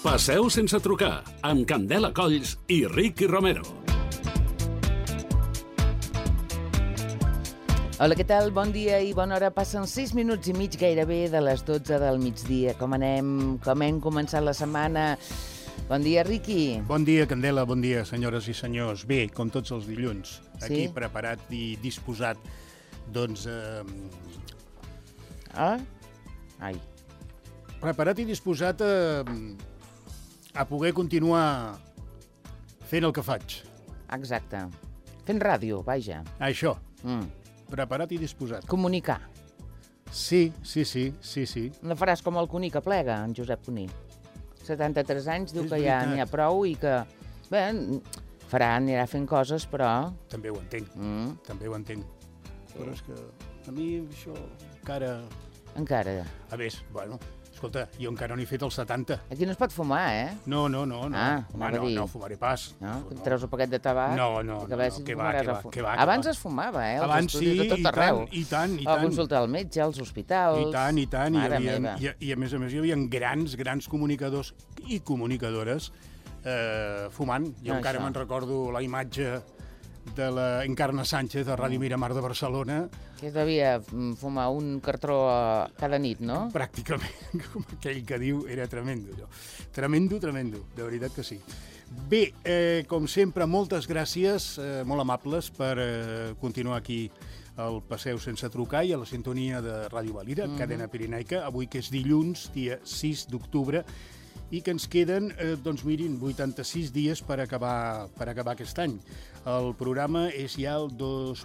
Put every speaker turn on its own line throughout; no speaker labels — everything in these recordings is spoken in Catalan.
Passeu sense trucar, amb Candela Colls i Ricky Romero.
Hola, què tal? Bon dia i bona hora. Passen 6 minuts i mig gairebé de les 12 del migdia. Com anem? Com hem començat la setmana? Bon dia, Ricky.
Bon dia, Candela. Bon dia, senyores i senyors. Bé, com tots els dilluns, aquí preparat i disposat, doncs... Preparat i disposat a poder continuar fent el que faig.
Exacte. Fent ràdio, vaja.
Això. Preparat i disposat.
Comunicar.
Sí.
No faràs com el Cuní que plega, en Josep Cuní. 73 anys, diu que ja n'hi ha prou i que... Bé, anirà fent coses, però...
També ho entenc, també ho entenc. Però és que a mi això encara...
Encara?
A més, bueno... Escolta, jo encara no he fet els 70.
Aquí no es pot fumar, eh?
No.
Ah,
no fumaré pas.
No? Treus un paquet de tabac?
No, que va.
Abans es fumava, eh?
Abans sí,
i
tant.
A consultar al metge, als hospitals...
I tant. I a més hi havia grans comunicadors i comunicadores fumant. Jo encara me'n recordo la imatge de la Encarna Sánchez de Ràdio Miramar de Barcelona.
Que es devia fumar un cartró cada nit, no?
Pràcticament, com aquell que diu, era tremendo, allò. Tremendo, de veritat que sí. Bé, com sempre, moltes gràcies, molt amables, per continuar aquí al Passeu sense trucar i a la sintonia de Ràdio Valira, cadena pirinaica, avui que és dilluns, dia 6 d'octubre, i que ens queden, doncs mirin, 86 dies per acabar aquest any. El programa és ja el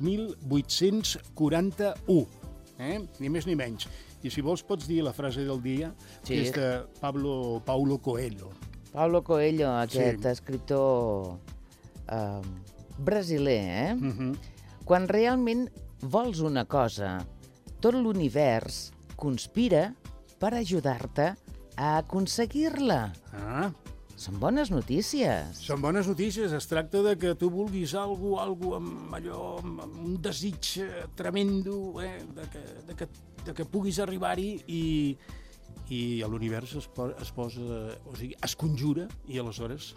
2841, ni més ni menys. I si vols pots dir la frase del dia, que és de Paulo Coelho.
Paulo Coelho, aquest escriptor brasiler, Quan realment vols una cosa, tot l'univers conspira per ajudar-te a aconseguir-la. Són bones notícies.
Són bones notícies. Es tracta de que tu vulguis alguna amb allò, amb un desig tremendo, de que puguis arribar-hi i l'univers es posa, o sigui, es conjura i aleshores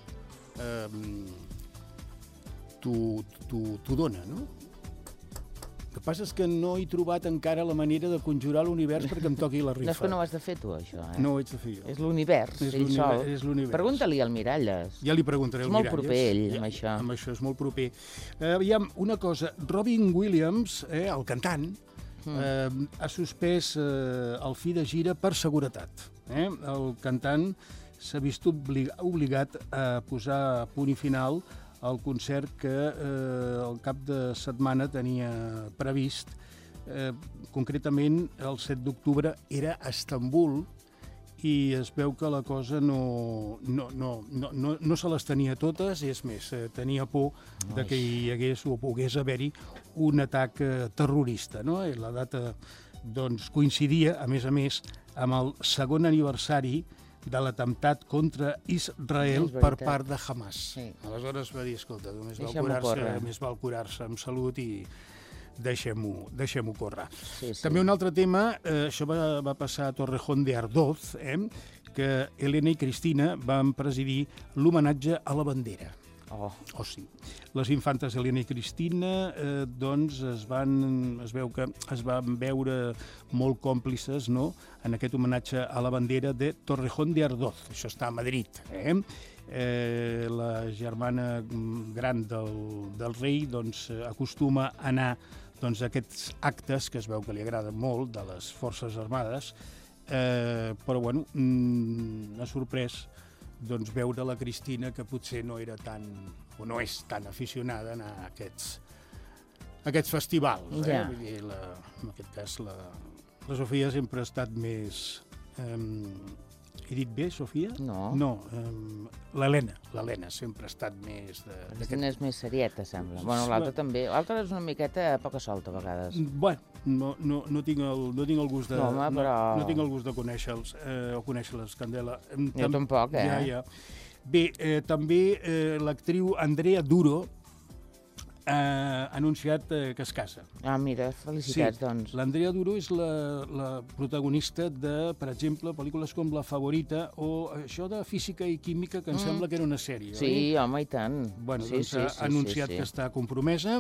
t'ho dona, no? El que passa és que no he trobat encara la manera de conjurar l'univers perquè em toqui la rifa.
No és que no ho has de fer tu, això, eh?
No ho haig de fer jo.
És l'univers, ell sol.
És l'univers.
Pregunta-li al Miralles.
Ja li preguntaré al Miralles.
És molt proper, ell, amb això.
Amb això és molt proper. Aviam, una cosa. Robin Williams, el cantant, ha suspès el fi de gira per seguretat. El cantant s'ha vist obligat a posar punt i final el concert que al cap de setmana tenia previst. Concretament, el 7 d'octubre era a Estambul i es veu que la cosa no se les tenia totes, i és més, tenia por de que hi hagués o pogués haver-hi un atac terrorista, no? I la data doncs, coincidia, a més, amb el segon aniversari de l'atemptat contra Israel per part de Hamas. Sí. Aleshores va dir, escolta, més val curar-se amb salut i deixem-ho córrer. Sí. També un altre tema, això va passar a Torrejón de Ardoz, que Elena i Cristina van presidir l'homenatge a la bandera. Sí. Les infantes Elena i Cristina doncs es veu que es van veure molt còmplices, no?, en aquest homenatge a la bandera de Torrejón de Ardoz. Això està a Madrid. La germana gran del rei doncs, acostuma a anar a aquests actes que es veu que li agraden molt de les Forces Armades, però bueno, ha sorprès doncs veure la Cristina, que potser no era tan, o no és tan aficionada a aquests festivals. Vull dir, en aquest cas, la Sofia sempre ha estat més... He dit bé, Sofia?
No.
L'Helena sempre ha estat més...
Aquesta és més serieta, sembla. Bueno, l'altra també. L'altra és una miqueta poca solta, a vegades.
Bueno, no tinc el gust de... No tinc el gust de conèixer-los, o conèixer-les, Candela.
Jo tampoc,
Ja. Bé, també l'actriu Andrea Duro ha anunciat que es casa.
Ah, mira, felicitats, doncs.
L'Andrea Duro és la protagonista de, per exemple, pel·lícules com La Favorita o això de Física i Química, que em sembla que era una sèrie, oi?
Sí, home, i tant.
Bueno, doncs ha anunciat que està compromesa.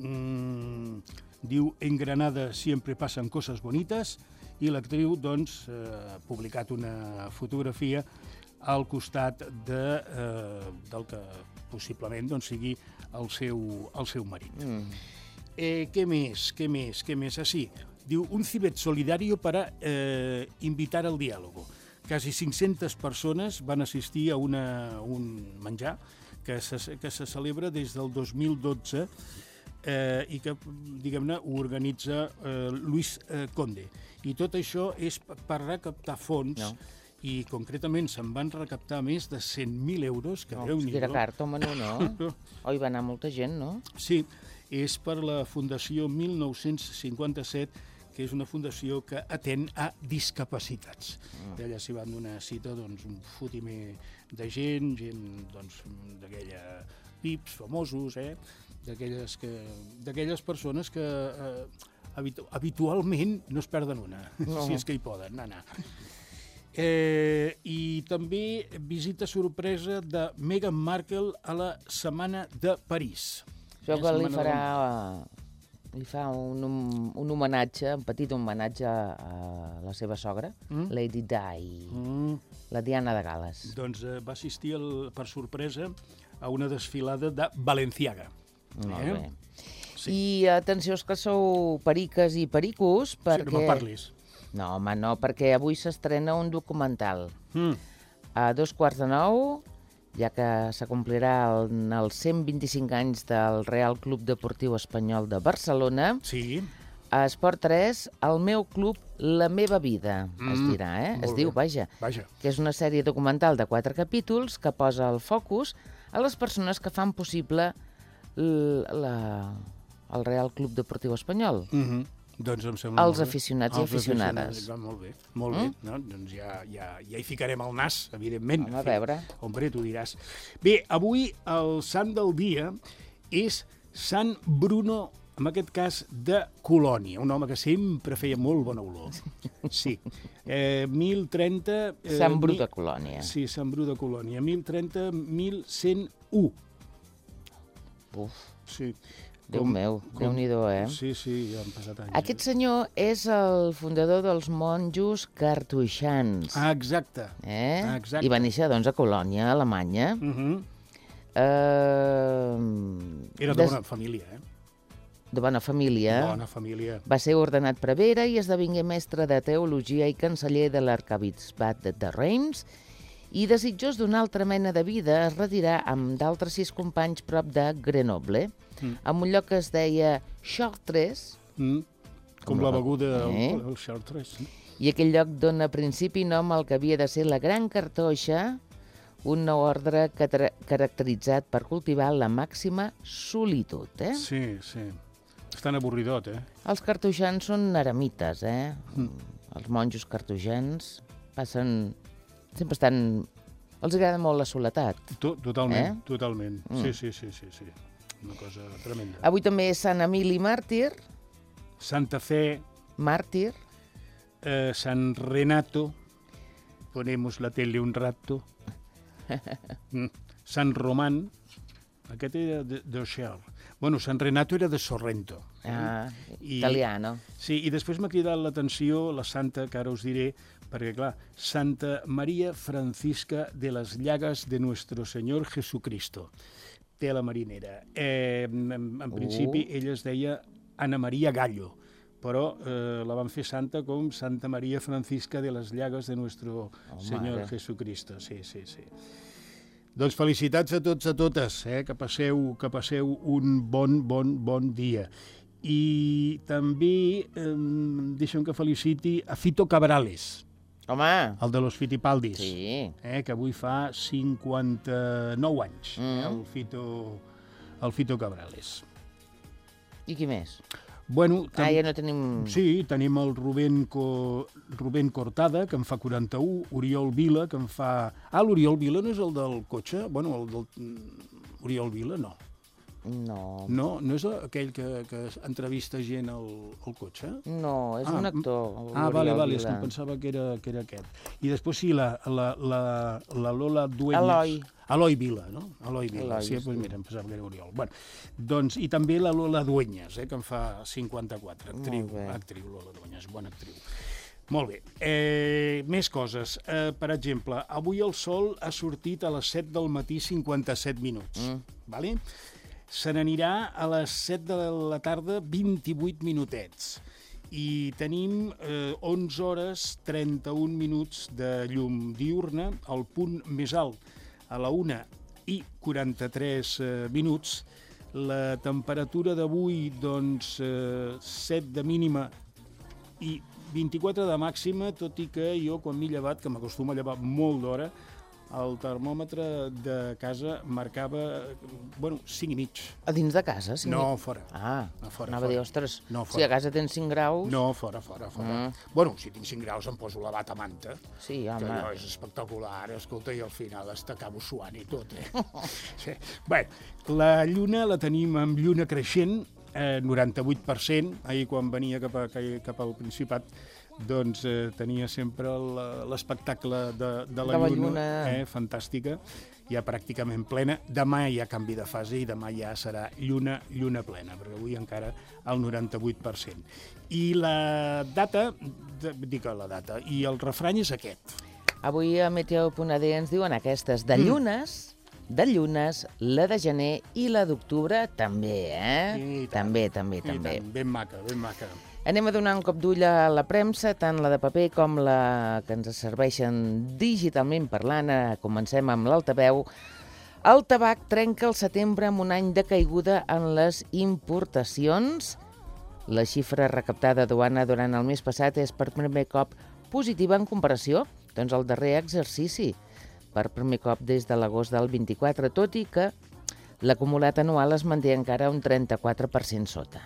Diu, en Granada siempre pasan cosas bonitas, i l'actriu, doncs, ha publicat una fotografia al costat del que possiblement sigui el seu marit. Què més? Ah, sí, diu, un cibet solidario para invitar al diálogo. Quasi 500 persones van assistir a un menjar que se celebra des del 2012 i que, diguem-ne, ho organitza Luis Conde. I tot això és per recaptar fons, i concretament se'n van recaptar més de 100.000 euros, que Déu-n'hi-do.
Era car, home, no? Oh, hi va anar molta gent, no?
Sí, és per la Fundació 1957, que és una fundació que atén a discapacitats. I allà s'hi van donar cita un fotimer de gent d'aquella pips famosos, d'aquelles persones que habitualment no es perden una, si és que hi poden anar. I també visita sorpresa de Meghan Markle a la Setmana de París.
Això que li fa un homenatge, un petit homenatge a la seva sogra, Lady Di, la Diana de Gal·les.
Doncs va assistir per sorpresa a una desfilada de Balenciaga.
Molt bé. I atenció, que sou periques i pericos, perquè...
No parlis.
No, home, no, perquè avui s'estrena un documental. A 9:15, ja que s'acomplirà els 125 anys del Real Club Deportiu Espanyol de Barcelona, a Esport 3, El meu club, la meva vida, es dirà, es diu, vaja, que és una sèrie documental de 4 capítols que posa el focus a les persones que fan possible el Real Club Deportiu Espanyol.
Doncs em sembla
els aficionats i aficionades.
Molt bé, molt bé. Doncs ja hi ficarem el nas, evidentment.
A veure.
Hombre, tu diràs. Bé, avui el sant del dia és Sant Bruno, en aquest cas de Colònia, un home que sempre feia molt bona olor. Sí. 1030...
Sant Bru de Colònia.
Sí, Sant Bru de Colònia. 1030-1101.
Uf.
Sí.
Déu meu, Déu-n'hi-do,
Sí, ja han passat anys.
Aquest senyor és el fundador dels monjos cartoixans.
Ah, exacte.
I va néixer, doncs, a Colònia, a Alemanya.
Era de bona família,
De bona família.
Bona família.
Va ser ordenat prevere i esdevingué mestre de teologia i canceller de l'arquebisbat de Reims, i desitjós d'una altra mena de vida es retirà amb d'altres 6 companys prop de Grenoble, en un lloc que es deia Chartres.
Com la beguda, el Chartres.
I aquell lloc dona principi i nom al que havia de ser la Gran Cartoixa, un nou ordre caracteritzat per cultivar la màxima solitud.
Sí. Estan avorridot,
Els cartoixans són eremites, Els monjos cartoixans sempre estan... Els agrada molt la soledat.
Totalment. Sí. Una cosa tremenda.
Avui també és Sant Emili Màrtir.
Santa Fe.
Màrtir.
San Renato. Ponemos la tele un rato. Sant Román. Aquest era d'Oixer. Bueno, Sant Renato era de Sorrento.
Italiano.
Sí, i després m'ha cridat l'atenció la santa, que ara us diré, perquè, clar, Santa Maria Francisca de las Llagas de Nuestro Señor Jesucristo. Té la marinera. En principi, ella es deia Ana Maria Gallo, però la van fer santa com Santa Maria Francisca de las Llagas de Nuestro Señor Jesucristo. Sí. Doncs felicitats a tots, a totes, que passeu un bon dia. I també deixa'm que feliciti a Fito Cabrales.
Home!
El de los Fitipaldis.
Sí.
Que avui fa 59 anys, el Fito Cabrales.
I qui més?
Bueno,
ja no tenim...
Sí, tenim el Rubén Cortada, que en fa 41, Oriol Vila, que en fa... Ah, l'Oriol Vila no és el del cotxe? Bueno, el del... Oriol Vila, no.
No.
No és aquell que entrevista gent al cotxe?
No, és un actor.
Vale, és que em pensava que era aquest. I després sí, la Lola Dueñas. Eloi Vila, no? Eloi Vila, sí, doncs mira, em pensava que era Oriol. Bueno, doncs, i també la Lola Dueñas, que en fa 54, actriu Lola Dueñas, bona actriu. Molt bé. Més coses. Per exemple, avui el sol ha sortit a les 7 del matí 57 minuts. Vale? Se n'anirà a les 7 de la tarda 28 minutets. I tenim 11 hores 31 minuts de llum diurna, el punt més alt a la 1 i 43 minuts. La temperatura d'avui, doncs, 7 de mínima i 24 de màxima, tot i que jo, quan m'he llevat, que m'acostumo a llevar molt d'hora, el termòmetre de casa marcava, 5 i mig.
A dins de casa?
No, fora.
Anava a dir, ostres, si a casa tens 5 graus...
No, fora. Si tinc 5 graus em poso la bata manta.
Sí, home.
Que allò és espectacular, escolta, i al final t'acabo suant i tot, Sí. Bé, la lluna la tenim amb lluna creixent, 98%. Ahir, quan venia cap al Principat, doncs tenia sempre l'espectacle de la lluna fantàstica, ja pràcticament plena. Demà hi ha canvi de fase i demà ja serà lluna plena, perquè avui encara el 98%. I la data, i el refrany és aquest.
Avui a Meteo.d ens diuen aquestes, de llunes, la de gener i la d'octubre també,
Sí,
també.
Ben maca.
Anem a donar un cop d'ull a la premsa, tant la de paper com la que ens serveixen digitalment parlant. Comencem amb l'altaveu. El tabac trenca el setembre amb un any de caiguda en les importacions. La xifra recaptada a duana durant el mes passat és per primer cop positiva en comparació doncs al darrer exercici, per primer cop des de l'agost del 24, tot i que l'acumulat anual es manté encara un 34% sota.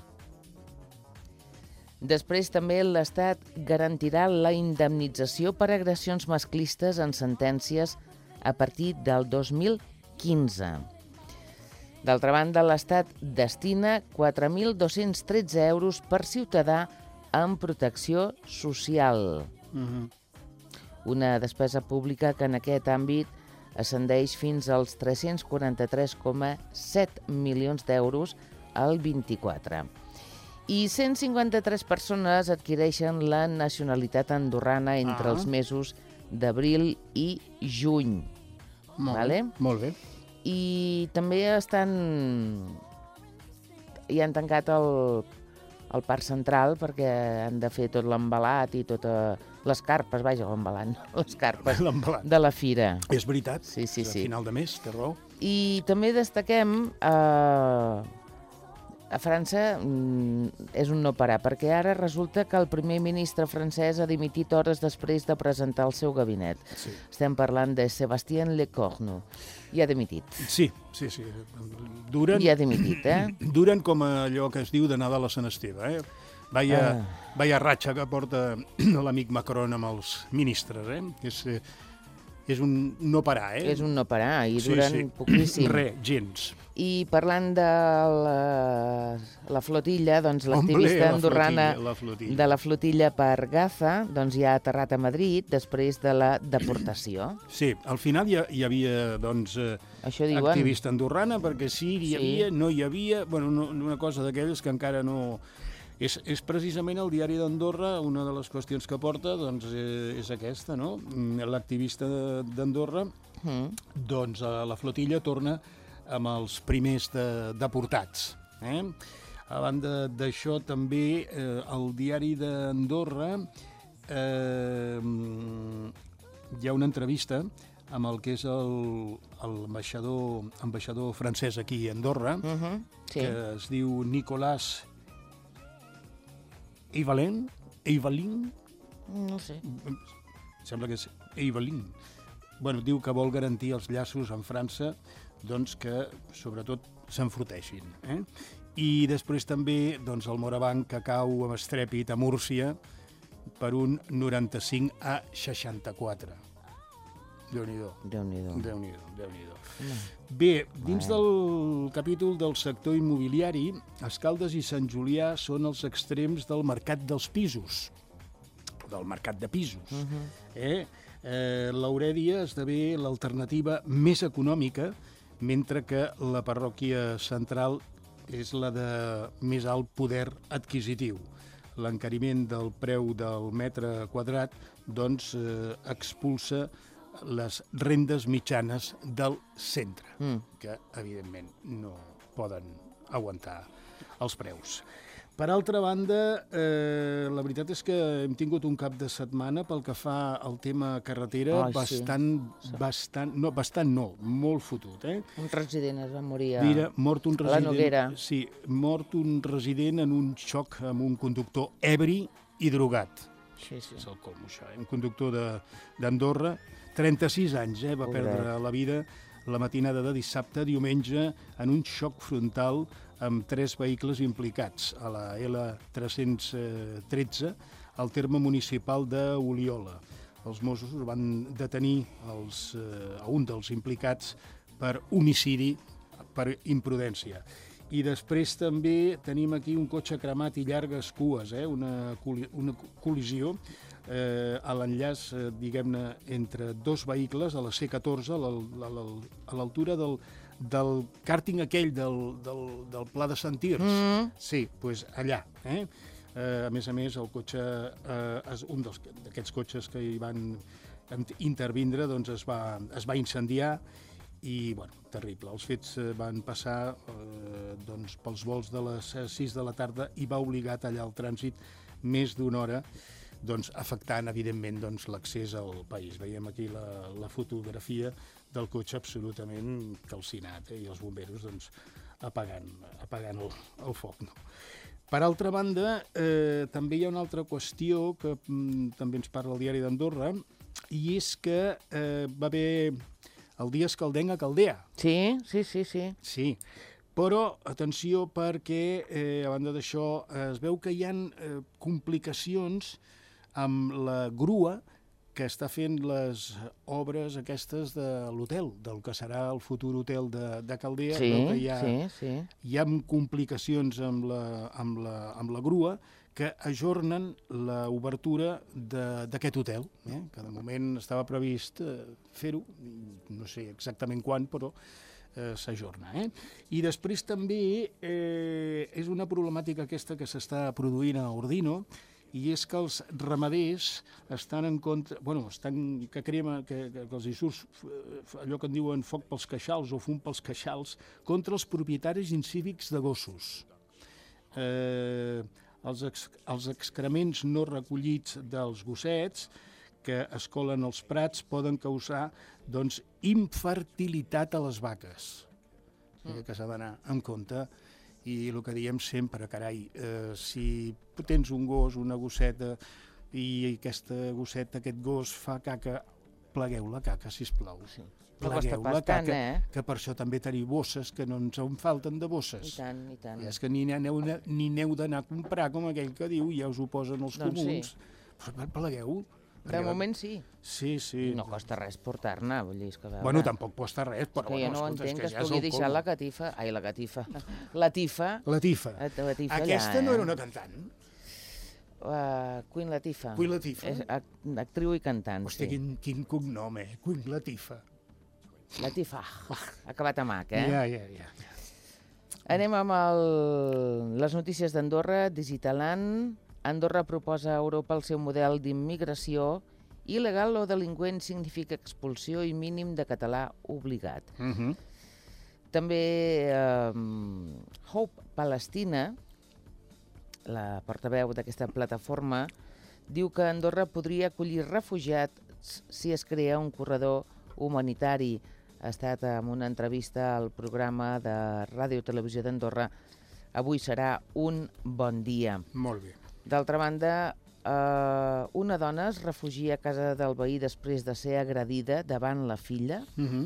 Després també l'Estat garantirà la indemnització per agressions masclistes en sentències a partir del 2015. D'altra banda, l'Estat destina 4.213 euros per ciutadà en protecció social. Una despesa pública que en aquest àmbit ascendeix fins als 343,7 milions d'euros al 24. I 153 persones adquireixen la nacionalitat andorrana entre els mesos d'abril i juny.
Molt bé.
I també hi han tancat el Parc Central perquè han de fer tot l'embalat i totes les carpes, l'embalant, les carpes de la fira.
És veritat,
sí.
A final de mes, té raó.
I també destaquem a França és un no parar, perquè ara resulta que el primer ministre francès ha dimitit hores després de presentar el seu gabinet.
Sí.
Estem parlant de Sébastien Lecornu. I ha dimitit.
Sí.
I ha dimitit,
Duren com allò que es diu de Nadal a Sant Esteve, Vaya ratxa que porta l'amic Macron amb els ministres, És un no parar,
És un no parar, i duren poquíssim.
Gens.
I parlant de la flotilla, doncs l'activista andorrana de la flotilla per Gaza doncs ja ha aterrat a Madrid després de la deportació.
Sí, al final hi havia activista andorrana, perquè sí, hi havia, no hi havia, una cosa d'aquelles que encara no... És precisament el diari d'Andorra, una de les qüestions que porta, doncs, és aquesta, no? L'activista d'Andorra, doncs, a la flotilla torna amb els primers deportats. A banda d'això, també, al diari d'Andorra hi ha una entrevista amb el que és l'ambaixador francès aquí a Andorra, que es diu Nicolas Eivalin?
No sé.
Sembla que és Eivalin. Diu que vol garantir els llaços amb França, doncs que, sobretot, s'enfruteixin. I després també el Morabanc, que cau amb estrèpit a Múrcia per un 95-64. Déu-n'hi-do.
Déu-n'hi-do.
Déu-n'hi-do. Bé, dins del capítol del sector immobiliari, Escaldes i Sant Julià són els extrems del mercat dels pisos, del mercat de pisos. L'Aurèdia esdevé l'alternativa més econòmica, mentre que la parròquia central és la de més alt poder adquisitiu. L'encariment del preu del metre quadrat doncs, expulsa les rendes mitjanes del centre, que evidentment no poden aguantar els preus. Per altra banda, la veritat és que hem tingut un cap de setmana pel que fa al tema carretera molt fotut.
Un resident es va morir a
mort un resident,
la Noguera.
Sí, mort un resident en un xoc amb un conductor ebri i drogat.
Sí.
És el colmo, això. Un conductor d'Andorra, 36 anys, va perdre la vida la matinada de dissabte, diumenge, en un xoc frontal amb 3 vehicles implicats a la L313, al terme municipal d'Oliola. Els Mossos van detenir a un dels implicats per homicidi per imprudència. I després també tenim aquí un cotxe cremat i llargues cues, una col·lisió a l'enllaç, diguem-ne, entre 2 vehicles a la C14, a l'altura del càrting aquell del Pla de Sant Tirs. Sí, doncs allà. A més, el cotxe, un d'aquests cotxes que hi van intervindre, doncs es va incendiar i, terrible. Els fets van passar pels volts de les 6 de la tarda i va obligar a tallar el trànsit més d'una hora, afectant, evidentment, l'accés al país. Veiem aquí la fotografia del cotxe absolutament calcinat i els bomberos apagant el foc. Per altra banda, també hi ha una altra qüestió que també ens parla el diari d'Andorra, i és que va haver el dia escaldenc a Caldea.
Sí.
Sí, però atenció perquè, a banda d'això, es veu que hi ha complicacions amb la grua que està fent les obres aquestes de l'hotel, del que serà el futur hotel de Caldea.
Sí.
Hi ha complicacions amb la grua que ajornen l'obertura d'aquest hotel, que de moment estava previst fer-ho, no sé exactament quan, però s'ajorna. I després també és una problemàtica aquesta que s'està produint a Ordino, i és que els ramaders estan en contra, que els hi surt allò que en diuen foc pels queixals o fum pels queixals, contra els propietaris incívics de gossos. Els excrements no recollits dels gossets que es colen als prats poden causar infertilitat a les vaques, que s'ha d'anar en compte. I el que diem sempre, carai, si tens un gos, una gosseta, i aquesta gosseta, aquest gos fa caca, plegueu la caca, sisplau. Plegueu la caca, que per això també tenim bosses, que no ens en falten de bosses.
I tant.
I és que ni n'heu d'anar a comprar, com aquell que diu, ja us ho posen els comuns. Però plegueu.
De moment sí.
Sí.
No costa res portar-ne, vull dir, és que veure...
Bueno, tampoc costa res, però...
Que jo no entenc que es pugui deixar la catifa... Ai, la catifa. La tifa.
Aquesta no era una cantant?
Queen Latifah.
Queen Latifah.
És actriu i cantant, sí.
Hòstia, quin cognom, Queen Latifah.
Latifah. Acabat amb H,
Ja.
Anem amb les notícies d'Andorra, Digitaland. Andorra proposa a Europa el seu model d'immigració. Il·legal o delinqüent significa expulsió i mínim de català obligat. També Hope Palestina, la portaveu d'aquesta plataforma, diu que Andorra podria acollir refugiats si es crea un corredor humanitari. Ha estat en una entrevista al programa de Ràdio Televisió d'Andorra. Avui serà un bon dia.
Molt bé.
D'altra banda, una dona es refugia a casa del veí després de ser agredida davant la filla.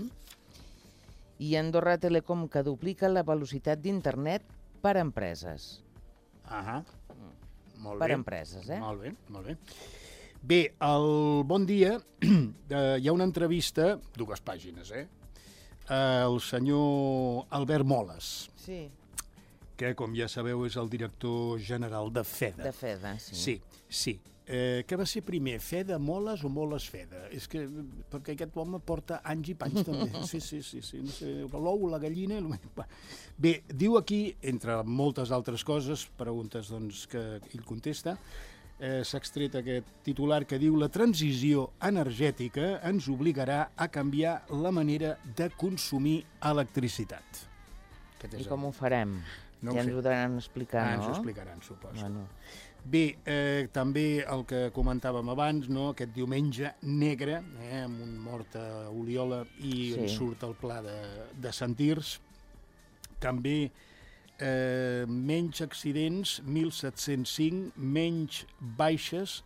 I Andorra Telecom, que duplica la velocitat d'internet per a empreses.
Molt bé.
Per a empreses,
Molt bé. Bé, al Bon Dia hi ha una entrevista, 2 pàgines, al senyor Albert Moles,
Sí,
que, com ja sabeu, és el director general de FEDA.
de FEDA, sí.
Sí. Què va ser primer, FEDA Moles o Moles FEDA? És que, perquè aquest home porta anys i panys també. Sí. No sé, l'ou, la gallina... Bé, diu aquí, entre moltes altres coses, preguntes doncs, que ell contesta, s'ha extret aquest titular que diu: la transició energètica ens obligarà a canviar la manera de consumir electricitat.
I com ho farem?
No ho
Ja ens
sé.
ho deuen explicar, no?
Ens ho explicaran, suposo.
Bueno.
Bé, també el que comentàvem abans, no? Aquest diumenge negre, amb un mort a Oliola i
Sí.
en surt el pla de Sant Tirs. També menys accidents, 1.705, menys baixes,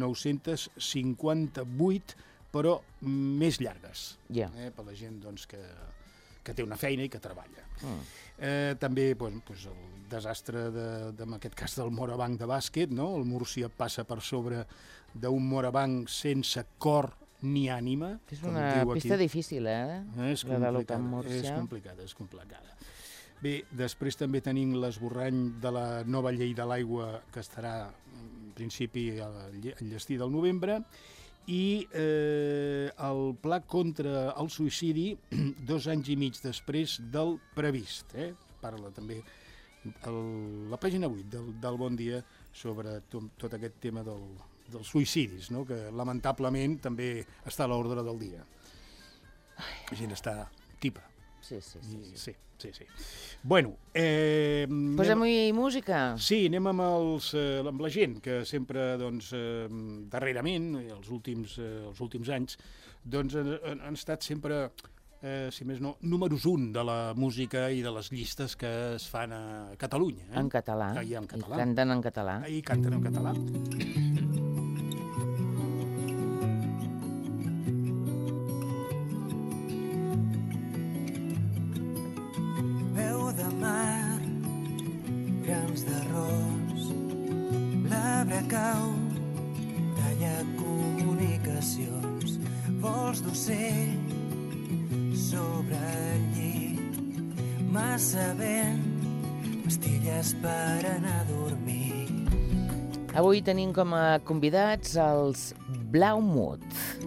958, però més llargues.
Ja.
Per la gent doncs, que té una feina i que treballa. També doncs, el desastre, en aquest cas, del Morabanc de bàsquet, no? El Múrcia passa per sobre d'un Morabanc sense cor ni ànima.
És
com
una
diu aquí.
pista difícil,
És
La de l'Open
complicada,
Múrcia.
és complicada. Bé, després també tenim l'esborrany de la nova llei de l'aigua, que estarà, en principi, al llestí del novembre, i el pla contra el suïcidi 2 anys i mig després del previst. Parla també la pàgina 8 del Bon Dia sobre tot aquest tema dels suïcidis, no? Que lamentablement també està a l'ordre del dia. La gent està tipa.
Sí.
Sí. Bueno,
Posem-hi música.
Sí, anem amb la gent, que sempre, doncs, darrerament, els últims anys, doncs, han estat sempre, si més no, números 1 de la música i de les llistes que es fan a Catalunya.
En català.
I en català.
I canten en català.
I canten en català.
Veu de mar, grans d'arròs, l'arbre cau, talla comunicacions, vols d'ocell sobre el llit, massa vent, pastilles per anar a dormir.
Avui tenim com a convidats els Blaumut,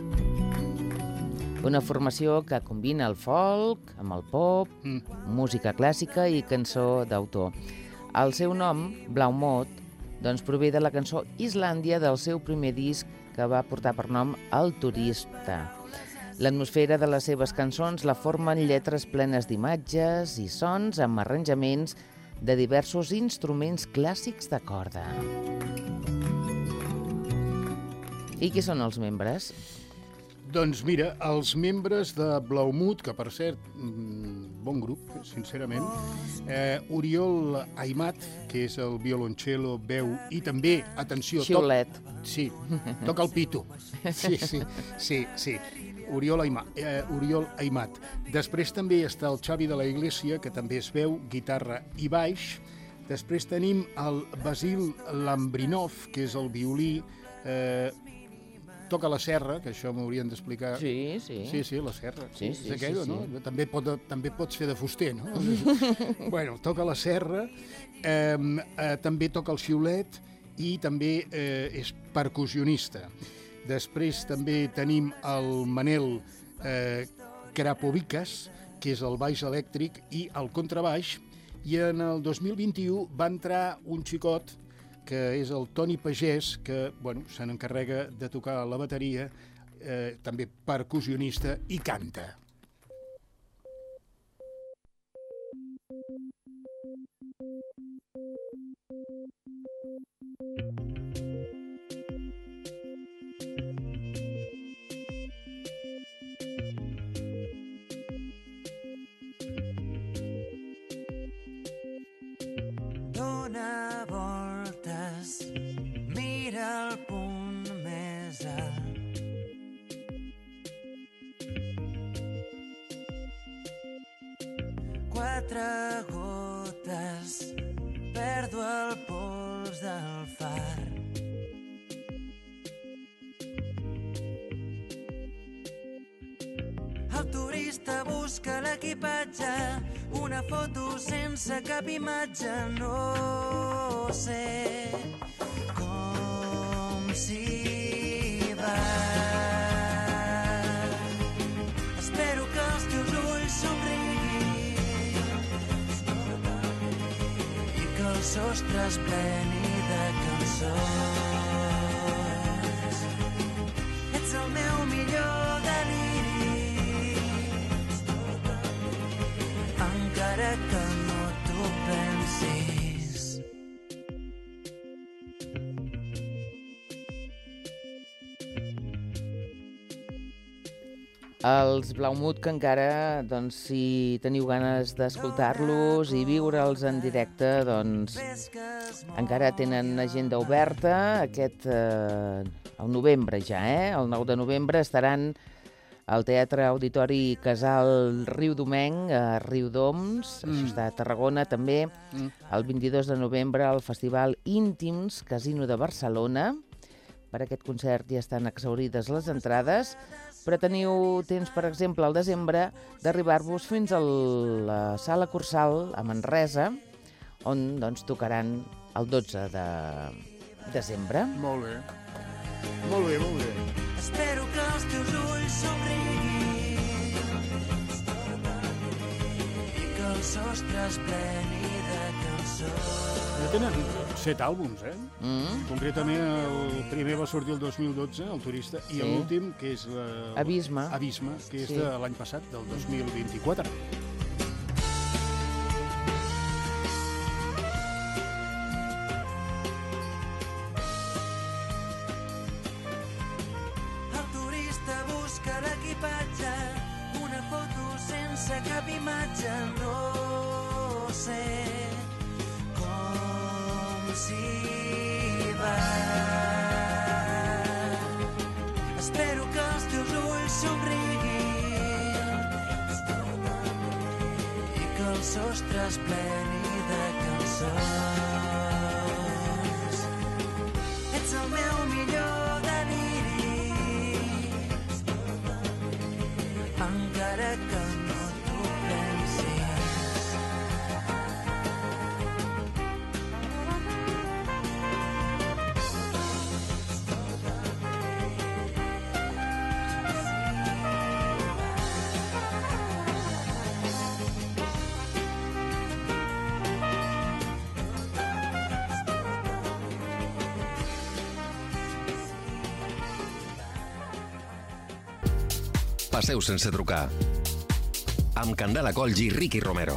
una formació que combina el folk amb el pop, música clàssica i cançó d'autor. El seu nom, Blaumut, doncs prové de la cançó Islàndia del seu primer disc que va portar per nom El Turista. L'atmosfera de les seves cançons la formen lletres plenes d'imatges i sons amb arranjaments de diversos instruments clàssics de corda. I qui són els membres?
Doncs mira, els membres de Blaumut, que per cert, bon grup, sincerament, Oriol Aimat, que és el violoncello, veu, i també, atenció...
Xiulet.
Sí, toca el pito. Sí. Oriol Aimat. Després també està el Xavi de la Iglesia, que també es veu, guitarra i baix. Després tenim el Basil Lambrinov, que és el violí, toca la serra, que això m'haurien d'explicar.
Sí.
Sí, la serra.
Sí,
És aquello, no? També pots fer de fuster, no? Bueno, toca la serra, també toca el xiulet i també és percussionista. Després també tenim el Manel Krapovicas, que és el baix elèctric i el contrabaix, i en el 2021 va entrar un xicot que és el Toni Pagès, que se n'encarrega de tocar la bateria, també percussionista, i canta.
Dóna voltes, mira el punt més alt. Quatre gotes, perdo el pols del far. El turista busca l'equipatge, una foto sense cap imatge. No sé com s'hi va. Espero que els teus ulls somriguin i que el sostre es pleni de cançons. Ets el meu millor deliri, encara que no t'ho pensis.
Els Blaumut, que encara, doncs, si teniu ganes d'escoltar-los i viure'ls en directe, doncs, encara tenen agenda oberta. El novembre ja, el 9 de novembre estaran al Teatre Auditori Casal Riudomenc, a Riudoms, això està a Tarragona també. El 22 de novembre al Festival Íntims Casino de Barcelona. Per aquest concert ja estan exhaurides les entrades, però teniu temps, per exemple, al desembre, d'arribar-vos fins a la Sala Cursal, a Manresa, on doncs, tocaran el 12 de desembre.
Molt bé. Molt bé, molt bé.
Espero que els teus ulls somriguin i que el sostre es pleni de cançons.
Ja tenen 7 àlbums, Concretament el primer va sortir el 2012, el Turista, i l'últim, que és
Abisme,
que és de l'any passat, del 2024.
El turista busca l'equipatge, una foto sense cap imatge. No sé com s'hi va. Espero que els teus ulls somriguin i que el sostre es pleni de cançons. Ets el meu millor deliri, encara que no t'ho pensis.
Passeu sense trucar. Amb Candela Colls i Ricky Romero.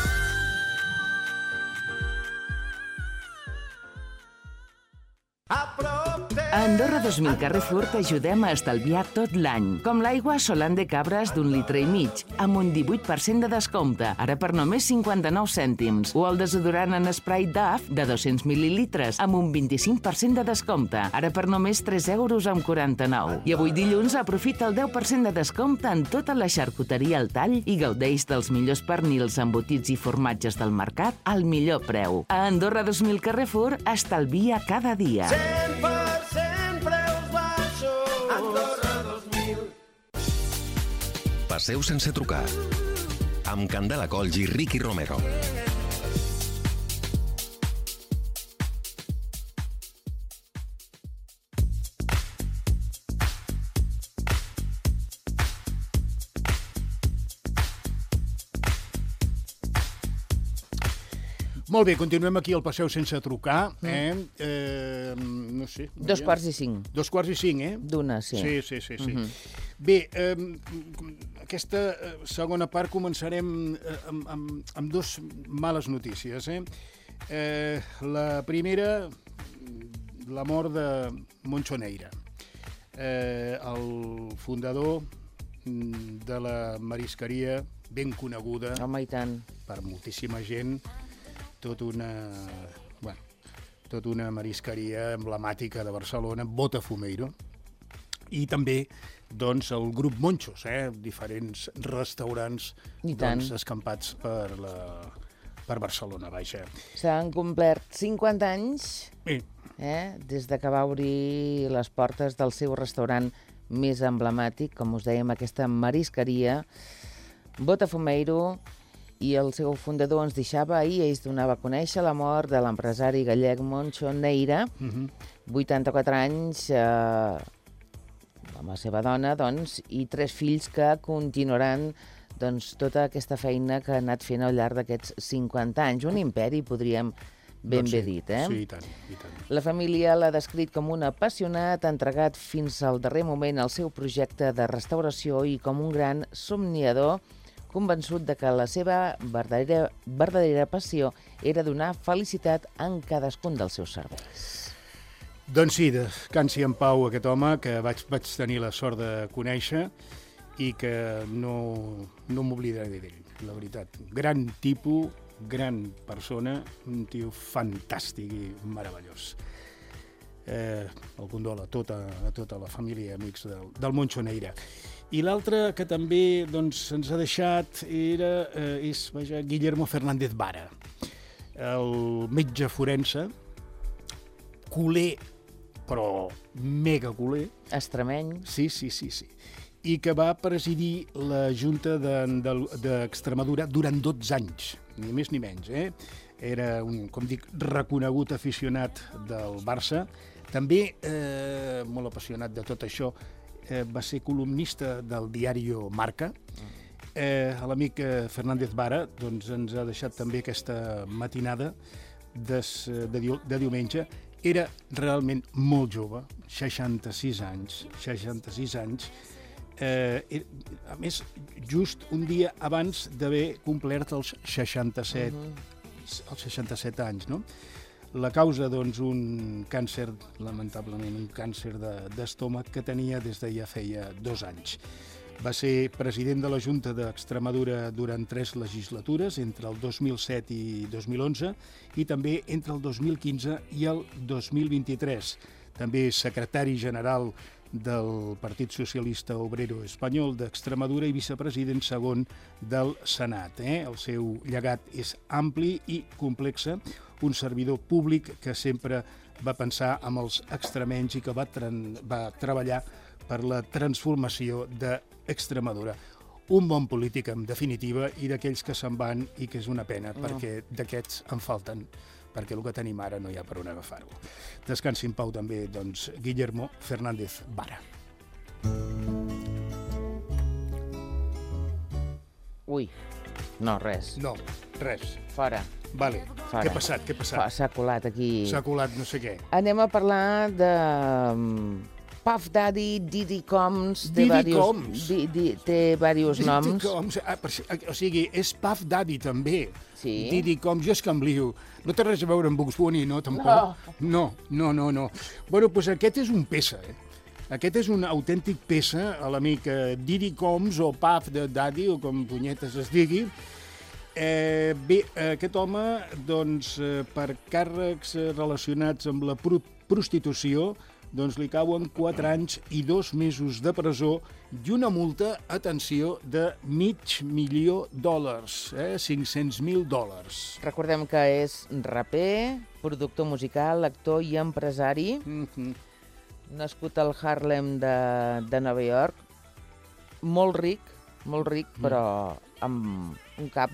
A Andorra 2000 Carrefour t'ajudem a estalviar tot l'any. Com l'aigua Solant de Cabres d'1,5 litres, amb un 18% de descompte, ara per només 59 cèntims. O el desodorant en spray Dove de 200 mil·lilitres, amb un 25% de descompte, ara per només 3,49 €. I avui dilluns aprofita el 10% de descompte en tota la xarcuteria al tall i gaudeix dels millors pernils, embotits i formatges del mercat al millor preu. A Andorra 2000 Carrefour estalvia cada dia.
100% preus baixos. Andorra 2000.
Passeu sense trucar. Amb Candela Colls i Ricky Romero.
Molt bé, continuem aquí al Passeu sense trucar. No sé.
2:45.
2:45,
D'una, sí.
Sí. Bé, aquesta segona part començarem amb dos males notícies. La primera, la mort de Moncho Neira, el fundador de la marisqueria ben coneguda.
Home, i tant.
Per moltíssima gent, tota una marisqueria emblemàtica de Barcelona, Botafumeiro, i també doncs, el grup Monchos, diferents restaurants escampats per Barcelona, vaja.
S'han complert 50 anys des de que va obrir les portes del seu restaurant més emblemàtic, com us dèiem, aquesta marisqueria, Botafumeiro, i el seu fundador ens deixava ahir, ells donava a conèixer la mort de l'empresari gallec Moncho Neira, 84 anys, amb la seva dona, doncs, i 3 fills que continuaran doncs, tota aquesta feina que ha anat fent al llarg d'aquests 50 anys. Un imperi, podríem ben bé dit, eh?
Sí, i tant, i tant.
La família l'ha descrit com un apassionat, entregat fins al darrer moment al seu projecte de restauració i com un gran somniador, convençut de que la seva verdadera passió era donar felicitat en cadascun dels seus serveis.
Doncs sí, descansi en pau aquest home que vaig tenir la sort de conèixer i que no m'oblidaré d'ell, la veritat. Gran tipus, gran persona, un tio fantàstic i meravellós. El condol a tota la família i amics del Moncho Neira. I l'altre que també doncs, ens ha deixat és Guillermo Fernández Vara, el metge forense, culer, però mega culer.
Extremeny.
Sí. I que va presidir la Junta d'Extremadura durant 12 anys, ni més ni menys. Era un, com dic, reconegut aficionat del Barça. També molt apassionat de tot això. Va ser columnista del diari Marca. L'amic Fernández Vara doncs, ens ha deixat també aquesta matinada de diumenge. Era realment molt jove, 66 anys. A més, just un dia abans d'haver complert els 67 anys, no? La causa, doncs, un càncer, lamentablement, un càncer d'estómac que tenia des de ja feia 2 anys. Va ser president de la Junta d'Extremadura durant 3 legislatures, entre el 2007 i 2011, i també entre el 2015 i el 2023. També secretari general del Partit Socialista Obrero Espanyol d'Extremadura i vicepresident segon del Senat. El seu llegat és ampli i complex, un servidor públic que sempre va pensar en els extremenys i que va treballar per la transformació d'Extremadura. Un bon polític, en definitiva, i d'aquells que se'n van i que és una pena, perquè d'aquests en falten, perquè el que tenim ara no hi ha per on agafar-ho. Descansi en pau també, doncs, Guillermo Fernández Vara.
Ui, no, res.
No, res.
Fora.
Vale.
Fora.
Què ha passat?
S'ha colat aquí.
S'ha colat no sé què.
Anem a parlar de Puff Daddy, Diddy Combs.
Diddy Combs?
Té diversos noms.
Diddy Combs, o sigui, és Puff Daddy també.
Sí.
Diddy Combs, jo és que em lio. No té res a veure amb Bugs Bunny, no, tampoc? No. Bueno, doncs aquest és un peça, Aquest és un autèntic peça, a l'amic Diddy Combs, o Puff Daddy, o com punyetes es digui. Bé, aquest home, doncs, per càrrecs relacionats amb la prostitució, doncs li cauen 4 anys i 2 mesos de presó i una multa, atenció, de $500,000, $500,000.
Recordem que és raper, productor musical, actor i empresari, nascut al Harlem de Nova York, molt ric, però amb un cap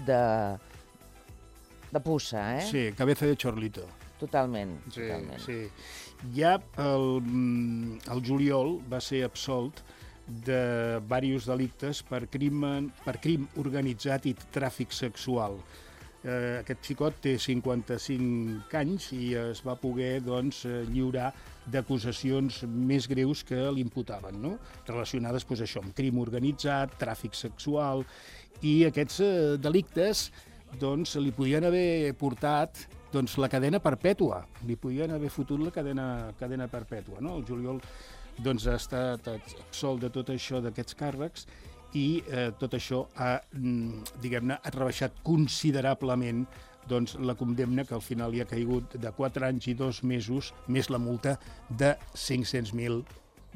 de puça,
Sí, cabeza de chorlito.
Totalment.
Sí. Ja el juliol va ser absolt de diversos delictes per crim organitzat i tràfic sexual. Aquest xicot té 55 anys i es va poder lliurar d'acusacions més greus que l'imputaven, no? Relacionades això amb crim organitzat, tràfic sexual, i aquests delictes li podien haver portat la cadena perpètua, li podien haver fotut la cadena perpètua, no? El juliol ha estat absolt de tot això, d'aquests càrrecs, i tot això ha rebaixat considerablement la condemna, que al final hi ha caigut de 4 anys i 2 mesos, més la multa de $500,000.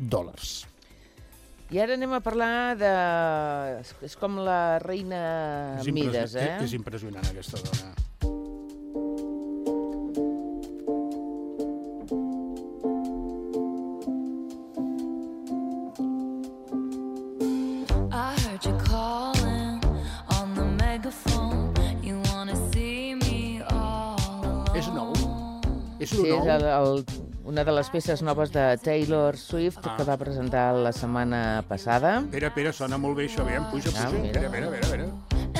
I ara anem a parlar de... És com la reina Mides,
És impressionant, aquesta dona. És
Sí,
el
és
nou?
una de les peces noves de Taylor Swift que va presentar la setmana passada.
Espera, sona molt bé això, aviam, puja.
mira.
Espera.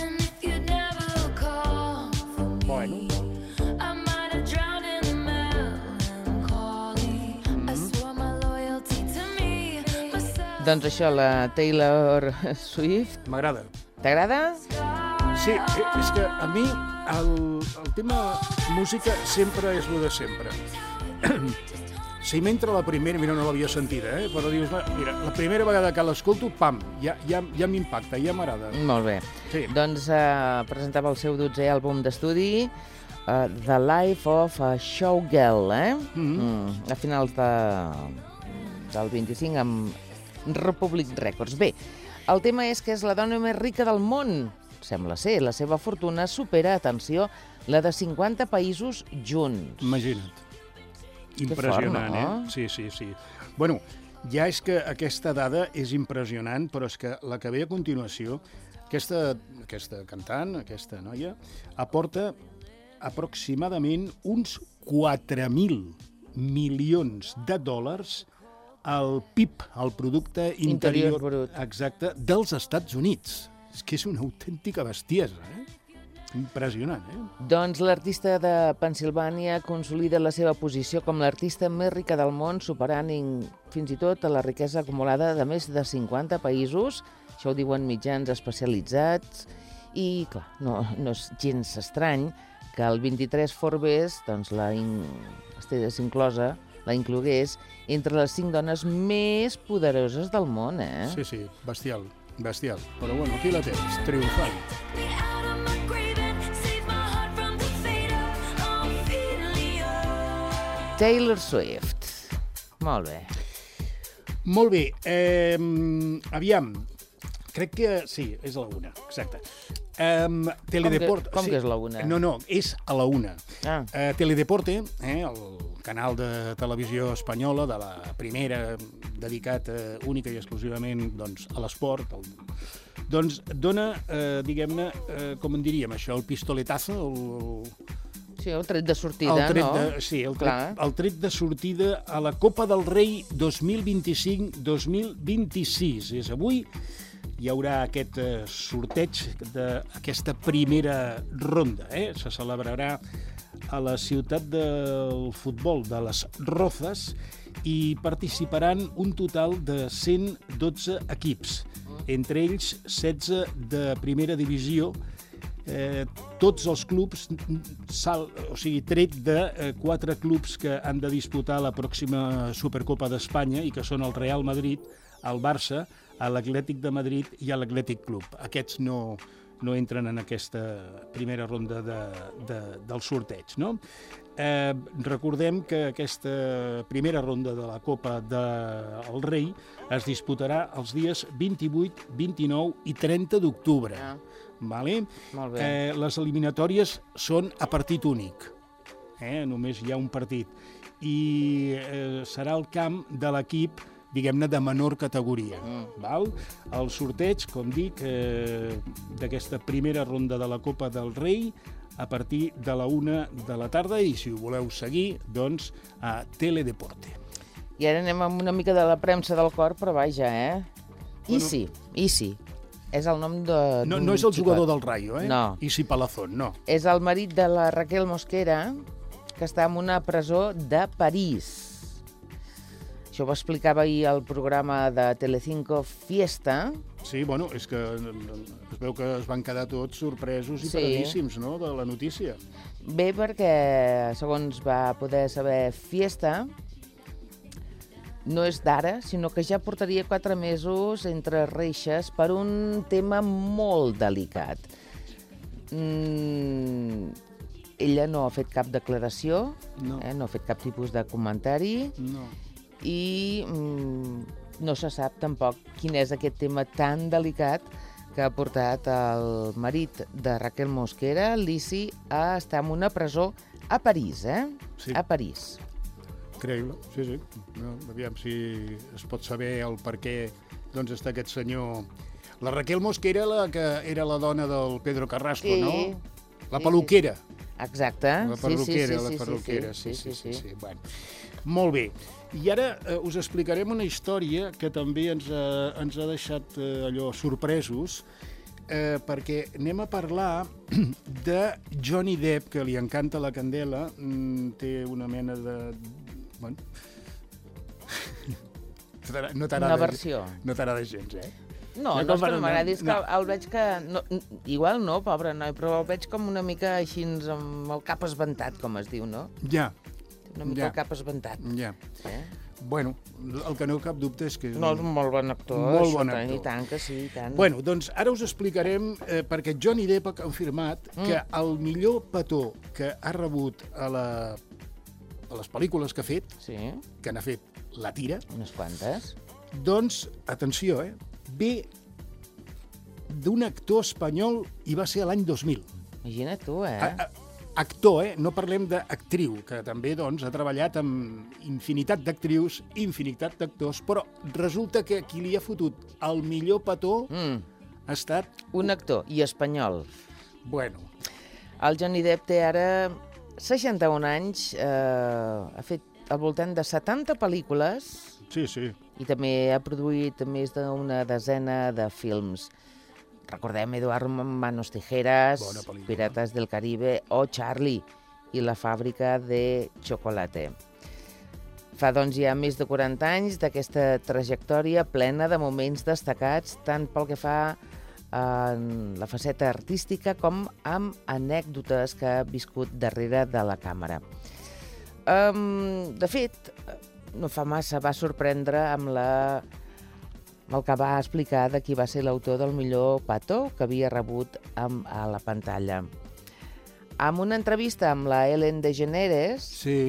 Bueno.
Doncs això, la Taylor Swift.
M'agrada.
T'agrada?
Sí, és que a mi el tema música sempre és lo de sempre. Si m'entra la primera, mira, no l'havia sentida, però dius, mira, la primera vegada que l'escolto, pam, ja m'impacta, ja m'agrada.
Molt bé.
Sí.
Doncs presentava el seu 12è àlbum d'estudi, The Life of a Showgirl, a finals del 25 amb Republic Records. Bé, el tema és que és la dona més rica del món. Sembla ser, la seva fortuna supera, atenció, la de 50 països junts.
Imagina't. Impressionant,
fort, no?
Sí. Bueno, ja és que aquesta dada és impressionant, però és que la que ve a continuació, aquesta cantant, aquesta noia, aporta aproximadament uns 4.000 milions de dòlars al PIB, al Producte Interior
Brut.
Exacte, dels Estats Units. És que és una autèntica bestiesa, Impressionant,
Doncs l'artista de Pennsilvània consolida la seva posició com l'artista més rica del món, superant fins i tot la riquesa acumulada de més de 50 països. Això ho diuen mitjans especialitzats. I, clar, no és gens estrany que el 23 Forbes doncs, la inclogués entre les 5 dones més poderoses del món,
Sí, bestial. Però bueno, aquí la tens, triomfant.
Taylor Swift. Molt bé.
Molt bé. Aviam, crec que sí, és a la 1, exacte. Teledeporte.
Com que és la 1?
No, és a la 1. Teledeporte, el canal de televisió espanyola, de la primera, dedicat única i exclusivament doncs, a l'esport, doncs dona, diguem-ne, com en diríem això, el pistoletazo,
Sí, el tret de sortida, no?
Sí, el tret de sortida a la Copa del Rei 2025-2026. És avui, hi haurà aquest sorteig d'aquesta primera ronda. Se celebrarà a la ciutat del futbol de les Rozas i participaran un total de 112 equips, entre ells 16 de primera divisió, tots els clubs, tret de 4 clubs que han de disputar la pròxima Supercopa d'Espanya i que són el Real Madrid, el Barça, l'Atlètic de Madrid i l'Atlètic Club. Aquests no entren en aquesta primera ronda del sorteig, no? Recordem que aquesta primera ronda de la Copa del Rei es disputarà els dies 28, 29 i 30 d'octubre. Vale?
Molt bé.
Les eliminatòries són a partit únic. Només hi ha un partit. I serà el camp de l'equip, diguem-ne, de menor categoria. Val? El sorteig, com dic, d'aquesta primera ronda de la Copa del Rei a partir de la 1 de la tarda i, si ho voleu seguir, doncs, a Teledeporte.
I ara anem amb una mica de la premsa del cor, però vaja, Isi. És el nom de...
No és el jugador del Rayo,
No.
Isi Palazón, no.
És el marit de la Raquel Mosquera, que està en una presó de París. Això ho explicava ahir el programa de Telecinco Fiesta.
Sí, bueno, és que es veu que es van quedar tots sorpresos i paradíssims, no?, de la notícia.
Bé, perquè, segons va poder saber Fiesta, no és d'ara, sinó que ja portaria 4 mesos entre reixes per un tema molt delicat. Ella no ha fet cap declaració, no ha fet cap tipus de comentari, i no se sap tampoc quin és aquest tema tan delicat que ha portat el marit de Raquel Mosquera, l'Isi, a estar en una presó a París,
Sí.
A París.
Creïble, sí. Aviam si es pot saber el per què doncs, està aquest senyor... La Raquel Mosquera, la que era la dona del Pedro Carrasco,
Sí.
no? La peluquera.
Exacte.
La perruquera, sí. Bueno, molt bé. I ara us explicarem una història que també ens ha deixat allò sorpresos, perquè anem a parlar de Johnny Depp, que li encanta la candela, té una mena de... Bueno... No
una versió.
No t'agrada gens,
No, no és que no m'agradi, és que el veig que... Igual no, pobre noi, però el veig com una mica així amb el cap esventat, com es diu, no?
Ja.
Una mica el cap esventat.
Ja. Bueno, el que no hi ha cap dubte és que...
No, és un molt bon actor.
Molt bon actor.
I tant que sí, i tant.
Bueno, doncs ara us explicarem, perquè Johnny Depp ha confirmat que el millor petó que ha rebut a les pel·lícules que ha fet, que n'ha fet la tira...
Unes quantes.
Doncs, atenció, ve d'un actor espanyol i va ser l'any 2000.
Imagina't tu,
Actor, no parlem d'actriu, que també doncs, ha treballat amb infinitat d'actrius, infinitat d'actors, però resulta que qui li ha fotut el millor petó ha estat...
Un actor, i espanyol.
Bueno.
El Johnny Depp té ara 61 anys, ha fet al voltant de 70 pel·lícules.
Sí, sí.
I també ha produït més d'una desena de films. Recordem Eduardo Manos Tijeras, Pirates del Caribe o Charlie i la fàbrica de xocolate. Fa, doncs, ja més de 40 anys d'aquesta trajectòria plena de moments destacats, tant pel que fa en la faceta artística com amb anècdotes que ha viscut darrere de la càmera. De fet, no fa massa va sorprendre amb el que va explicar de qui va ser l'autor del millor petó que havia rebut a la pantalla. En una entrevista amb la Ellen DeGeneres,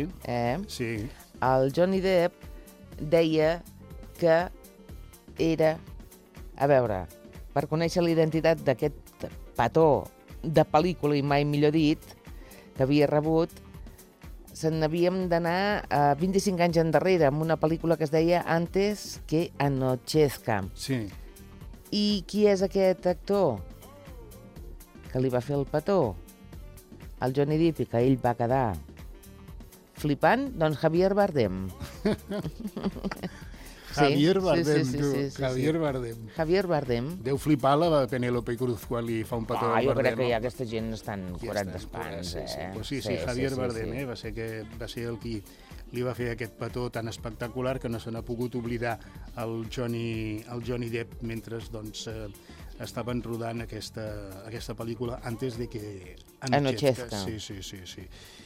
el Johnny Depp deia que era... A veure, per conèixer la identitat d'aquest petó de pel·lícula, i mai millor dit, que havia rebut, se n'havíem d'anar 25 anys endarrere, amb una pel·lícula que es deia Antes que anochezca.
Sí.
I qui és aquest actor que li va fer el petó? El Johnny Depp, i que ell va quedar flipant? Doncs Javier Bardem.
Javier Bardem.
Javier Bardem.
Deu flipar la Penélope Cruz quan li fa un petó al Bardem.
Jo crec que ja aquesta gent estan curant d'espants.
Sí, Javier Bardem, va ser el qui li va fer aquest petó tan espectacular que no se n'ha pogut oblidar el Johnny Depp mentre estaven rodant aquesta pel·lícula Antes de que anochezca. Sí.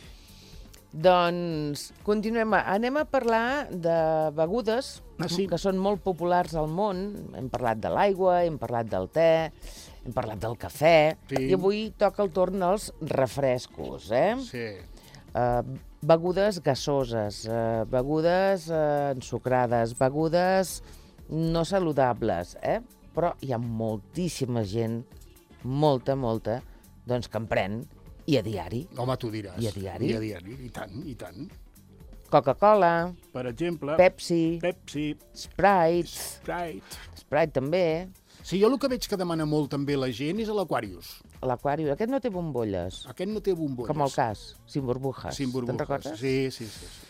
Doncs
continuem. Anem a parlar de begudes que són molt populars al món. Hem parlat de l'aigua, hem parlat del te, hem parlat del cafè, i avui toca el torn als refrescos.
Sí.
Begudes gasoses, begudes ensucrades, begudes no saludables, però hi ha moltíssima gent, molta, doncs que en pren, i a diari.
Home, tu diràs.
I a diari.
I tant.
Coca-Cola.
Per exemple.
Pepsi.
Sprite
també.
Sí, jo el que veig que demana molt també la gent és l'Aquarius.
L'Aquarius. Aquest no té bombolles. Com el cas. Sin burbujas. Te'n recordes?
Sí.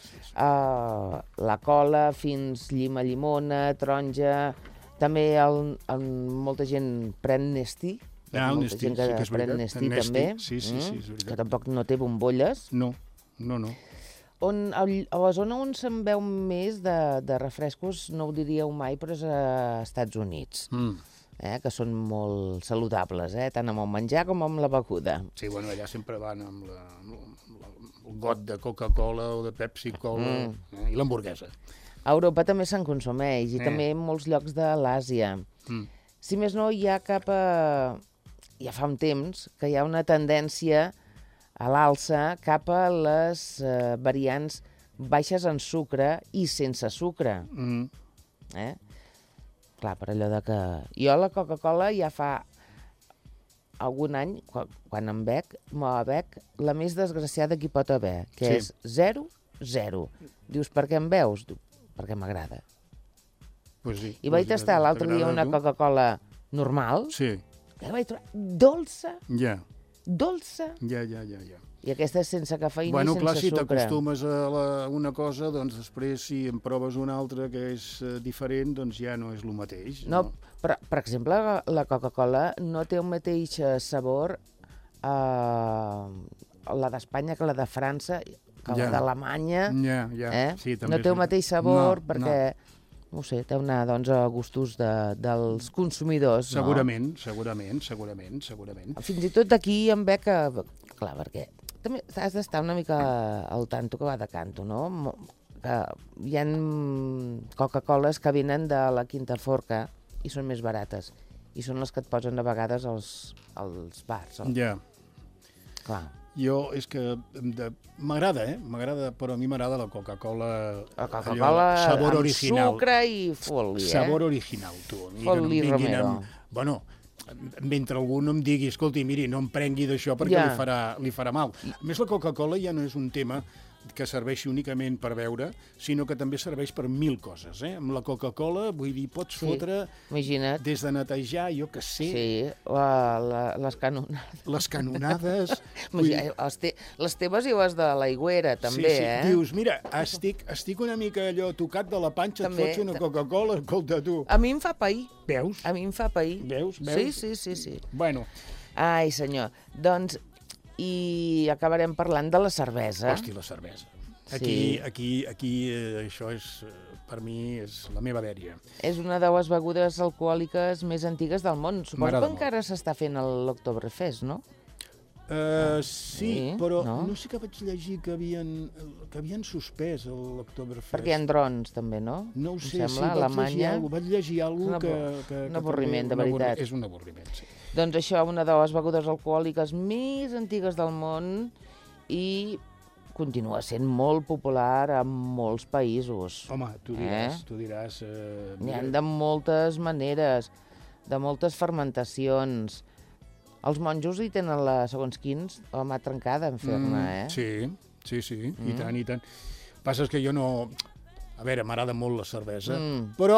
La cola fins llima, llimona, taronja. També molta gent pren Nestí. Molta gent que pren Nestí també, que tampoc no té bombolles.
No.
A la zona on se'n veu més de refrescos, no ho diríeu mai, però és als Estats Units, que són molt saludables, tant amb el menjar com amb la beguda.
Sí, bueno, allà sempre van amb el got de Coca-Cola o de Pepsi-Cola i l'hamburguesa.
A Europa també se'n consumeix, i també en molts llocs de l'Àsia. Si més no, hi ha ja fa un temps que hi ha una tendència a l'alça cap a les variants baixes en sucre i sense sucre. Clar, per allò de que... Jo la Coca-Cola ja fa algun any, quan em bec, la més desgraciada que hi pot haver, que és 0. Dius, per què em veus? Diu, perquè m'agrada. I vaig tastar l'altre dia una Coca-Cola normal, que la vaig trobar dolça.
Ja.
Dolça.
Ja.
I aquesta és sense cafeïna i
Bueno,
sense
clar, si
sucre.
t'acostumes a una cosa, doncs després si en proves una altra que és diferent, doncs ja no és el mateix.
No, però, per exemple, la Coca-Cola no té el mateix sabor la d'Espanya que la de França, que la d'Alemanya.
Ja. Sí, també
no té el mateix sabor perquè,
no
sé, té una, doncs, a gustos dels consumidors.
Segurament.
Fins i tot aquí em ve que... Clar, perquè també has d'estar una mica al tanto que va de canto, no? Que hi ha Coca-Coles que venen de la Quinta Forca i són més barates. I són les que et posen a vegades als bars.
Ja.
Clar.
Jo, és que m'agrada, però a mi m'agrada la Coca-Cola...
La Coca-Cola
sabor
amb
original.
sucre i folli,
Sabor original, tu.
Folli Romero.
Bueno, mentre algú no em digui, escolti, miri, no em prengui d'això perquè li farà mal. A més, la Coca-Cola ja no és un tema que serveixi únicament per beure, sinó que també serveix per 1000 coses. Amb la Coca-Cola, vull dir, pots fotre
imagina't.
Des de netejar, jo que sé...
Sí, les canonades.
Les canonades...
Les teves i les de l'Aigüera, també,
Dius, mira, estic una mica allò tocat de la panxa, et fots una Coca-Cola, escolta, tu.
A mi em fa pair.
Veus?
A mi em fa pair.
Veus?
Sí.
Bueno.
Ai, senyor. Doncs, i acabarem parlant de la cervesa.
Hosti, la cervesa. Aquí això és, per mi, és la meva dèria.
És una de les begudes alcohòliques més antigues del món. Suposo que encara s'està fent l'Oktoberfest, no?
Sí, però no sé que vaig llegir que havien suspès l'Oktoberfest.
Perquè hi ha drons, també, no?
No ho sé, vaig llegir alguna cosa que...
Un avorriment, de veritat.
És un avorriment, sí.
Doncs això, una de les begudes alcohòliques més antigues del món i continua sent molt popular en molts països.
Home, tu diràs...
N'hi ha de moltes maneres, de moltes fermentacions. Els monjos hi tenen segons quins, la mà trencada en fer-ne,
Sí, i tant. Passa que jo no... A veure, m'agrada molt la cervesa, però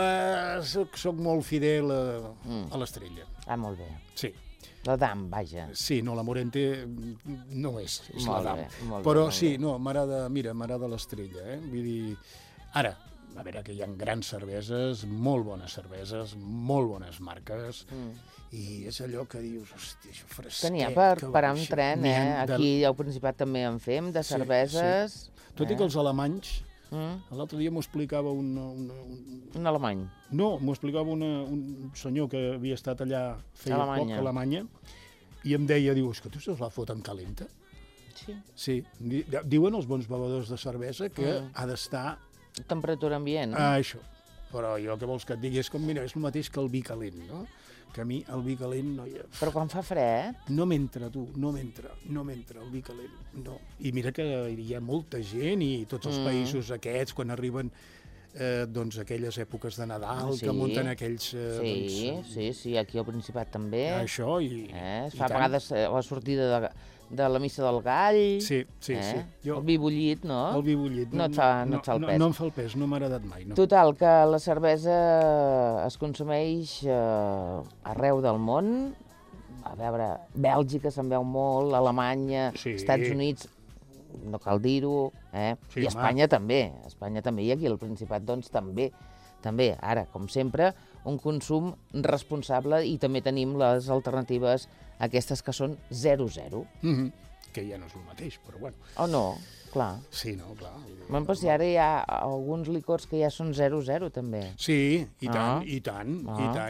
soc molt fidel a l'Estrella.
Ah, molt bé.
Sí.
La Dam, vaja.
Sí, no, la Morente no és la Dam. Però sí, no, m'agrada l'Estrella, Vull dir... Ara, a veure, que hi ha grans cerveses, molt bones cerveses, molt bones marques, i és allò que dius, hòstia, això fresquet...
Que n'hi ha per parar un tren, Aquí al Principat també en fem, de cerveses...
Tot i que els alemanys... L'altre dia m'ho explicava un
alemany.
No, m'ho explicava un senyor que havia estat allà feia poc, a Alemanya, i em deia, és que tu se la foten calenta? Sí. Diuen els bons bevedors de cervesa que ha d'estar...
Temperatura ambient.
Això. Però jo què vols que et digui? És com, mira, és el mateix que el vi calent, no? Que a mi el vi calent no hi ha...
Però quan fa fred...
No m'entra, tu, no m'entra el vi calent, no. I mira que hi ha molta gent i tots els països aquests, quan arriben doncs aquelles èpoques de Nadal, que munten aquells...
Sí, aquí al Principat també.
Això i...
Es fa a vegades la sortida de la missa del gall.
Sí.
El vi bullit, no?
El vi bullit.
No et fa el pes.
No em fa el pes, no m'ha agradat mai. No.
Total, que la cervesa es consumeix arreu del món. A veure, Bèlgica se'n veu molt, Alemanya, Estats Units, no cal dir-ho, i Espanya també. I aquí al Principat, doncs, també. Ara, com sempre, un consum responsable i també tenim les alternatives aquestes que són 0,0.
Que ja no és el mateix, però bueno.
Oh, no, clar.
Sí, no, clar.
Però si ara hi ha alguns licors que ja són 0,0 també.
Sí, i tant.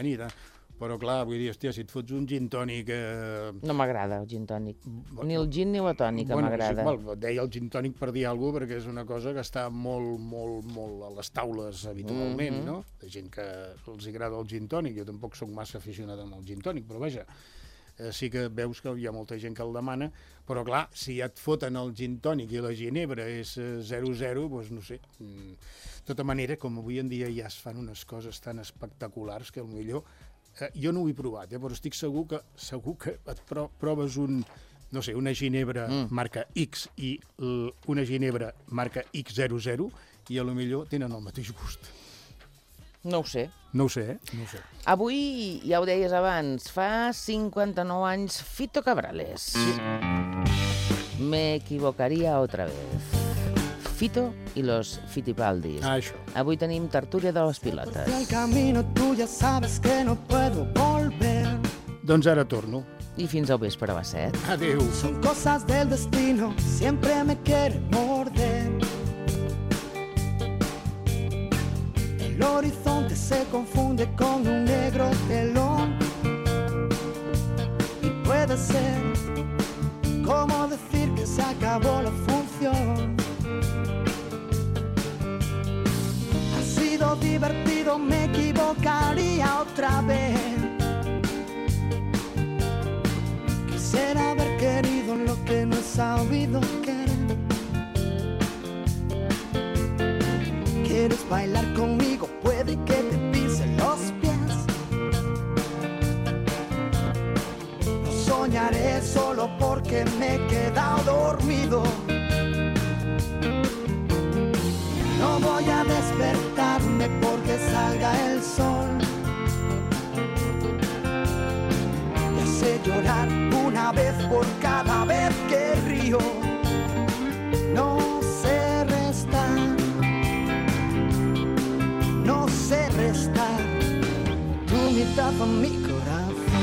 Però clar, vull dir, hòstia, si et fots un gin tònic...
No m'agrada el gin tònic. Ni el gin ni la tònica m'agrada.
Deia el gin tònic per dir alguna cosa, perquè és una cosa que està molt a les taules habitualment, no? De gent que els agrada el gin tònic. Jo tampoc sóc massa aficionat amb el gin tònic, però vaja, sí que veus que hi ha molta gent que el demana, però clar, si ja et foten el gin tònic i la ginebra és 0,0, doncs no sé. De tota manera, com avui en dia ja es fan unes coses tan espectaculars que potser jo no ho he provat, però estic segur que et proves una ginebra marca X i una ginebra marca X00 i potser tenen el mateix gust.
No ho sé.
No ho sé.
Avui, ja ho deies abans, fa 59 anys Fito Cabrales. Me equivocaria otra vez. Fito i los Fitipaldis.
Això.
Avui tenim tertúlia de les pilotes.
El camino tú ya sabes que no puedo volver.
Doncs ara torno.
I fins al vespre a les 7.
Adéu.
Son cosas del destino, siempre me quiere morder. El horizonte se confunde con un negro telón. Y puede ser como decir que se acabó la función. Ha sido divertido, me equivocaría otra vez. Quisiera haber querido lo que no he sabido querer. ¿Quieres bailar conmigo? Puede que te pise los pies. No soñaré solo porque me he quedado dormido. No voy a despertarme porque salga el sol. Ya sé llorar una vez por cada vez que río. No sé restar. No sé restar tu mitad a mi corazón.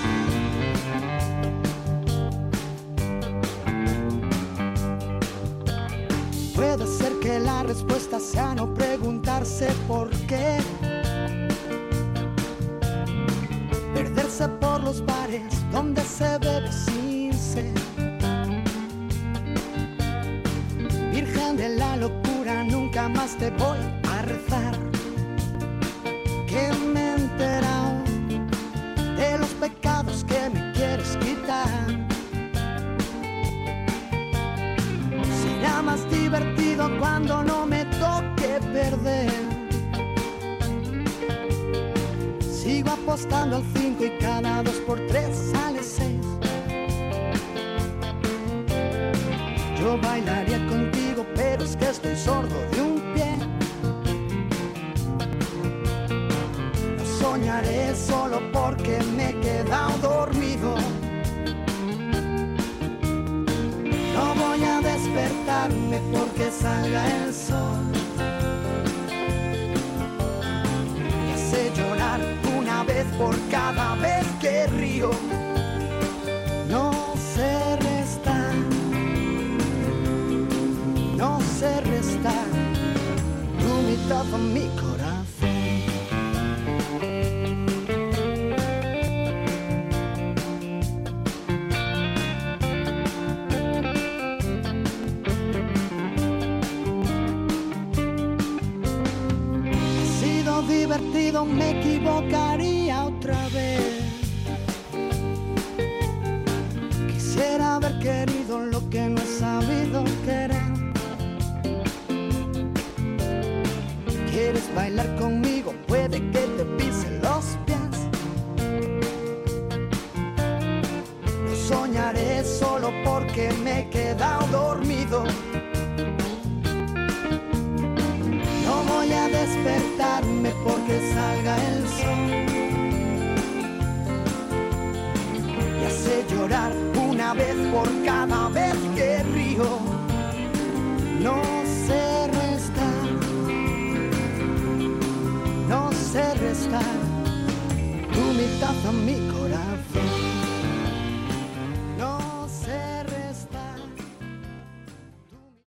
Puede ser que la respuesta sea no preguntarse por qué. Perderse por los bares donde se bebe sin sed. Virgen de la locura, nunca más te voy a rezar. Que me he enterado de los pecados que me quieres quitar. Será más divertido cuando no me toque perder. Sigo apostando al 5 y cada 2 por 3 sale 6. Yo bailaría contigo, pero es que estoy sordo de un pie. No soñaré solo porque me he quedado dormido. No voy a despertarme porque salga el sol. Y hace llorar una vez por cada vez que río. No sé restar. No sé restar tu mitad a mi corazón. Ha sido divertido, me equivocaría otra vez. Quisiera haber querido lo que no he sabido querer. ¿Quieres bailar conmigo? Puede que te pisen los pies. No soñaré solo porque me he quedado dormido. No voy a despertarme porque salga el sol. Y hace llorar una vez por cada vez que río. No sé restar. No sé restar tu mitad a mi corazón.